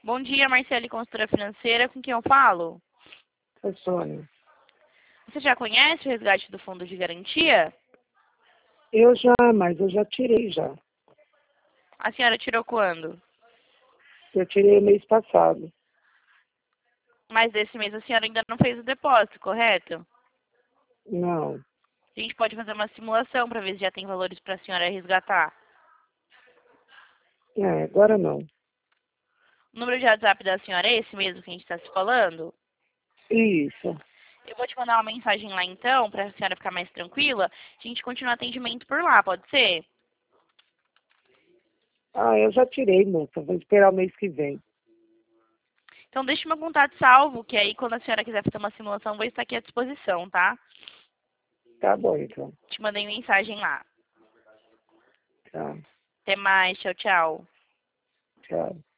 Bom dia, Marcele, consultora financeira, com quem eu falo? É Sônia. Você já conhece o resgate do fundo de garantia? Mas eu já tirei já. A senhora tirou quando? Eu tirei mês passado. Mas desse mês a senhora ainda não fez o depósito, correto? Não. A gente pode fazer uma simulação para ver se já tem valores para a senhora resgatar. Agora não. O número de WhatsApp da senhora é esse mesmo que a gente está se falando? Isso. Eu vou te mandar uma mensagem lá então, para a senhora ficar mais tranquila. A gente continua atendimento por lá, pode ser? Eu já tirei, moça. Vou esperar o mês que vem. Então deixe meu contato salvo, que aí quando a senhora quiser fazer uma simulação, eu vou estar aqui à disposição, tá? Tá bom, então. Te mandei mensagem lá. Tá. Até mais, tchau, tchau. Tchau.